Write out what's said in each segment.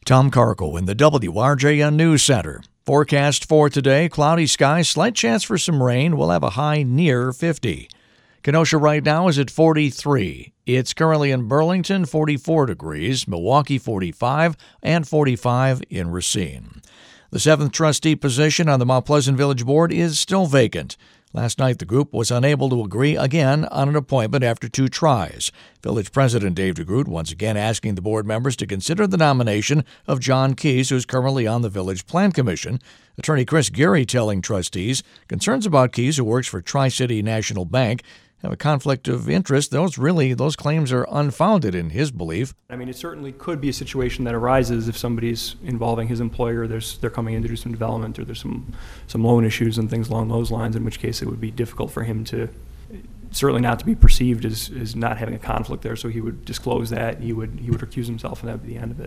Tom Carkle in the WRJN News Center. Forecast for today, cloudy skies, slight chance for some rain. We'll have a high near 50. Kenosha right now is at 43. It's currently in Burlington, 44 degrees, Milwaukee 45, and 45 in Racine. The 7th trustee position on the Mount Pleasant Village Board is still vacant. Last night, the group was unable to agree again on an appointment after 2 tries. Village President Dave DeGroot once again asking the board members to consider the nomination of John Keys, who's currently on the Village Plan Commission. Attorney Chris Geary telling trustees concerns about Keys, who works for Tri-City National Bank, have a conflict of interest. Those claims are unfounded in his belief. I mean, it certainly could be a situation that arises if somebody's involving his employer, they're coming in to do some development, or there's some loan issues and things along those lines, in which case it would be difficult for him to, certainly not to be perceived as not having a conflict there, so he would disclose that, he would recuse himself, and that would be the end of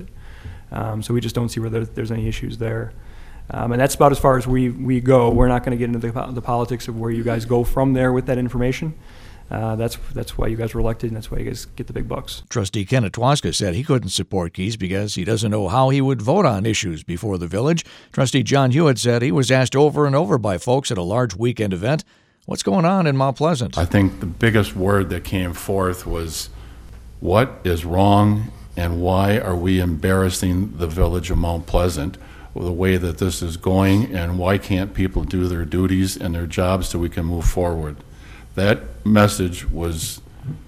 it. So we just don't see whether there's any issues there. And that's about as far as we go. We're not going to get into the politics of where you guys go from there with that information. That's why you guys were elected, and that's why you guys get the big bucks. Trustee Ken Atwaska said he couldn't support Keys because he doesn't know how he would vote on issues before the village. Trustee John Hewitt said he was asked over and over by folks at a large weekend event, what's going on in Mount Pleasant? I think the biggest word that came forth was, what is wrong and why are we embarrassing the village of Mount Pleasant with the way that this is going, and why can't people do their duties and their jobs so we can move forward? That message was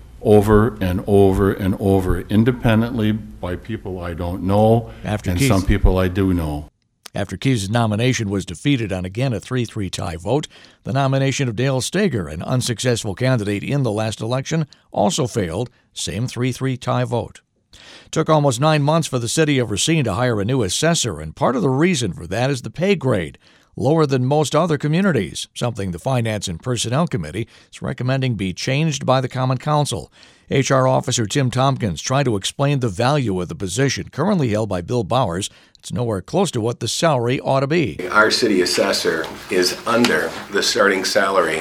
over and over and over, independently by people I don't know and some people I do know. After Keys' nomination was defeated on again a 3-3 tie vote, the nomination of Dale Steger, an unsuccessful candidate in the last election, also failed, same 3-3 tie vote. Took almost 9 months for the city of Racine to hire a new assessor, and part of the reason for that is the pay grade, lower than most other communities, something the Finance and Personnel Committee is recommending be changed by the Common Council. HR Officer Tim Tompkins tried to explain the value of the position currently held by Bill Bowers. It's nowhere close to what the salary ought to be. Our city assessor is under the starting salary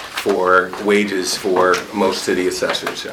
for wages for most city assessors.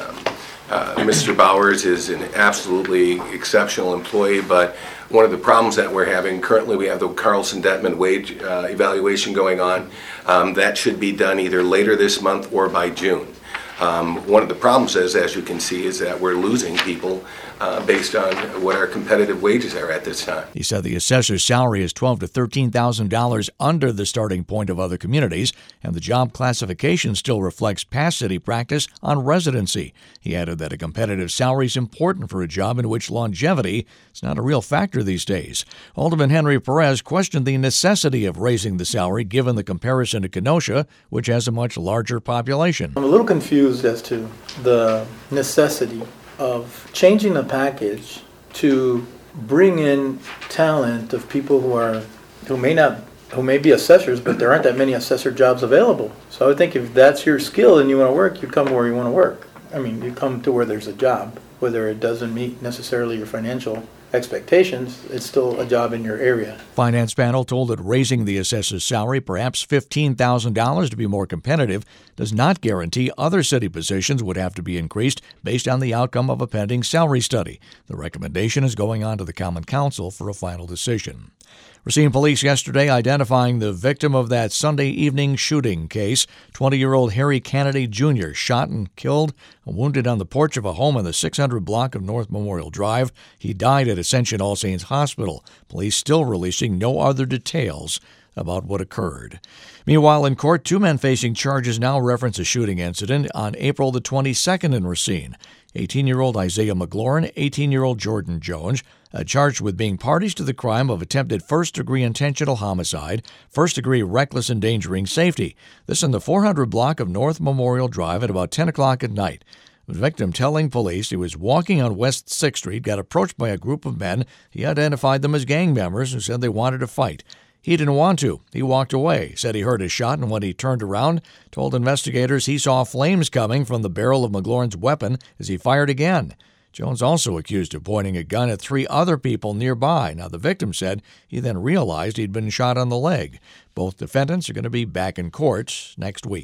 Mr. Bowers is an absolutely exceptional employee, but one of the problems that we're having currently, we have the Carlson-Detman wage evaluation going on. That should be done either later this month or by June. One of the problems is, as you can see, is that we're losing people based on what our competitive wages are at this time. He said the assessor's salary is $12,000 to $13,000 under the starting point of other communities, and the job classification still reflects past city practice on residency. He added that a competitive salary is important for a job in which longevity is not a real factor these days. Alderman Henry Perez questioned the necessity of raising the salary given the comparison to Kenosha, which has a much larger population. I'm a little confused as to the necessity of changing the package to bring in talent of people who may be assessors, but there aren't that many assessor jobs available. So I would think if that's your skill and you want to work, you come where you want to work. I mean, you come to where there's a job, whether it doesn't meet necessarily your financial expectations, it's still a job in your area. Finance panel told that raising the assessor's salary, perhaps $15,000 to be more competitive, does not guarantee other city positions would have to be increased based on the outcome of a pending salary study. The recommendation is going on to the Common Council for a final decision. Racine police yesterday identifying the victim of that Sunday evening shooting case. 20-year-old Harry Kennedy Jr. shot and killed, wounded on the porch of a home in the 600 block of North Memorial Drive. He died at Ascension All Saints Hospital. Police still releasing no other details about what occurred. Meanwhile, in court, 2 men facing charges now reference a shooting incident on April the 22nd in Racine. 18-year-old Isaiah McLaurin, 18-year-old Jordan Jones, charged with being parties to the crime of attempted first-degree intentional homicide, first-degree reckless endangering safety. This in the 400 block of North Memorial Drive at about 10 o'clock at night. The victim telling police he was walking on West 6th Street, got approached by a group of men. He identified them as gang members who said they wanted to fight. He didn't want to. He walked away, said he heard a shot, and when he turned around, told investigators he saw flames coming from the barrel of McLaurin's weapon as he fired again. Jones also accused of pointing a gun at 3 other people nearby. Now, the victim said he then realized he'd been shot on the leg. Both defendants are going to be back in court next week.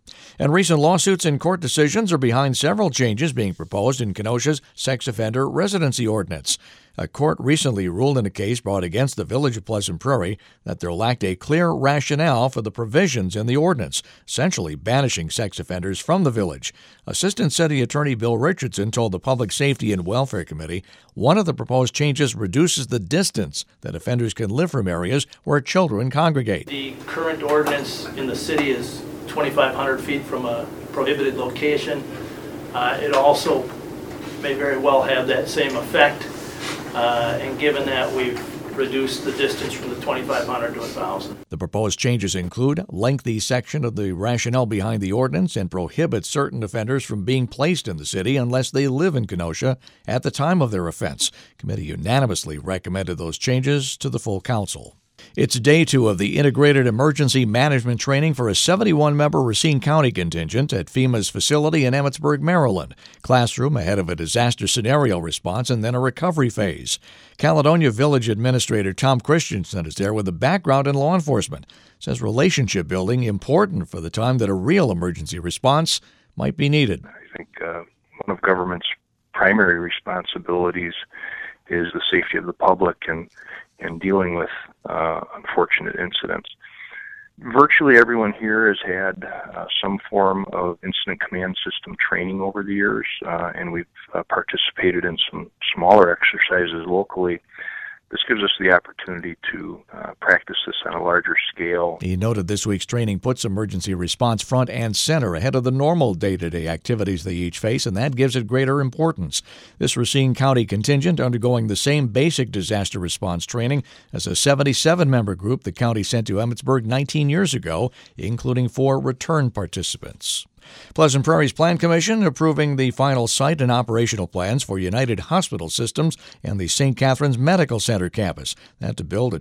And recent lawsuits and court decisions are behind several changes being proposed in Kenosha's sex offender residency ordinance. A court recently ruled in a case brought against the Village of Pleasant Prairie that there lacked a clear rationale for the provisions in the ordinance, essentially banishing sex offenders from the village. Assistant City Attorney Bill Richardson told the Public Safety and Welfare Committee one of the proposed changes reduces the distance that offenders can live from areas where children congregate. The current ordinance in the city is 2,500 feet from a prohibited location. It also may very well have that same effect, and given that we've reduced the distance from the 2,500 to 1,000. The proposed changes include lengthy section of the rationale behind the ordinance and prohibit certain offenders from being placed in the city unless they live in Kenosha at the time of their offense. Committee unanimously recommended those changes to the full council. It's day 2 of the Integrated Emergency Management Training for a 71-member Racine County contingent at FEMA's facility in Emmitsburg, Maryland. Classroom ahead of a disaster scenario response and then a recovery phase. Caledonia Village Administrator Tom Christensen is there with a background in law enforcement. Says relationship building important for the time that a real emergency response might be needed. I think one of government's primary responsibilities is the safety of the public and dealing with unfortunate incidents. Virtually everyone here has had some form of incident command system training over the years, and we've participated in some smaller exercises locally. This gives us the opportunity to practice this on a larger scale. He noted this week's training puts emergency response front and center ahead of the normal day-to-day activities they each face, and that gives it greater importance. This Racine County contingent undergoing the same basic disaster response training as a 77-member group the county sent to Emmitsburg 19 years ago, including 4 return participants. Pleasant Prairie's Plan Commission approving the final site and operational plans for United Hospital Systems and the St. Catharines Medical Center campus. That to build a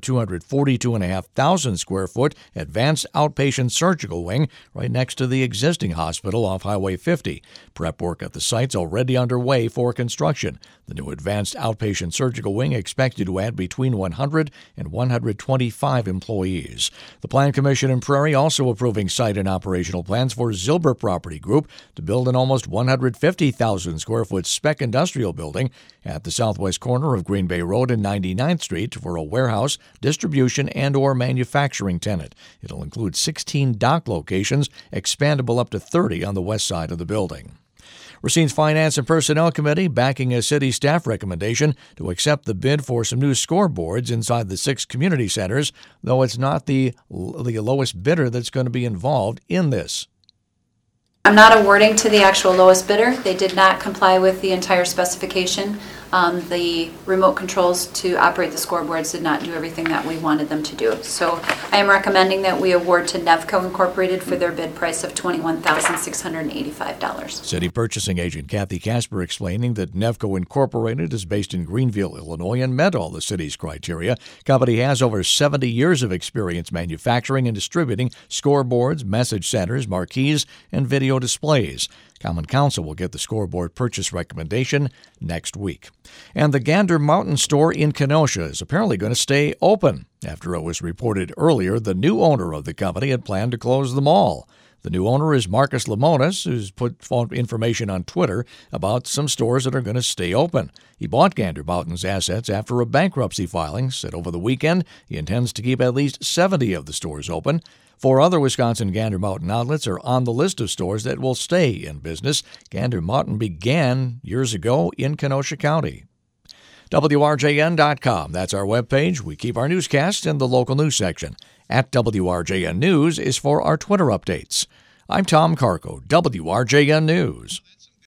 242,500 square foot advanced outpatient surgical wing right next to the existing hospital off Highway 50. Prep work at the site's already underway for construction. The new advanced outpatient surgical wing expected to add between 100 and 125 employees. The Plan Commission in Prairie also approving site and operational plans for Zilber Property Group to build an almost 150,000 square foot spec industrial building at the southwest corner of Green Bay Road and 99th Street for a warehouse, distribution, and/or manufacturing tenant. It'll include 16 dock locations, expandable up to 30 on the west side of the building. Racine's Finance and Personnel Committee backing a city staff recommendation to accept the bid for some new scoreboards inside the 6 community centers, though it's not the lowest bidder that's going to be involved in this. I'm not awarding to the actual lowest bidder. They did not comply with the entire specification. The remote controls to operate the scoreboards did not do everything that we wanted them to do. So I am recommending that we award to Nevco Incorporated for their bid price of $21,685. City purchasing agent Kathy Casper explaining that Nevco Incorporated is based in Greenville, Illinois, and met all the city's criteria. Company has over 70 years of experience manufacturing and distributing scoreboards, message centers, marquees, and video displays. Common Council will get the scoreboard purchase recommendation next week. And the Gander Mountain store in Kenosha is apparently going to stay open. After it was reported earlier, the new owner of the company had planned to close the mall. The new owner is Marcus Lemonis, who's put information on Twitter about some stores that are going to stay open. He bought Gander Mountain's assets after a bankruptcy filing. Said over the weekend he intends to keep at least 70 of the stores open. 4 other Wisconsin Gander Mountain outlets are on the list of stores that will stay in business. Gander Mountain began years ago in Kenosha County. WRJN.com, that's our webpage. We keep our newscasts in the local news section. At WRJN News is for our Twitter updates. I'm Tom Carco, WRJN News.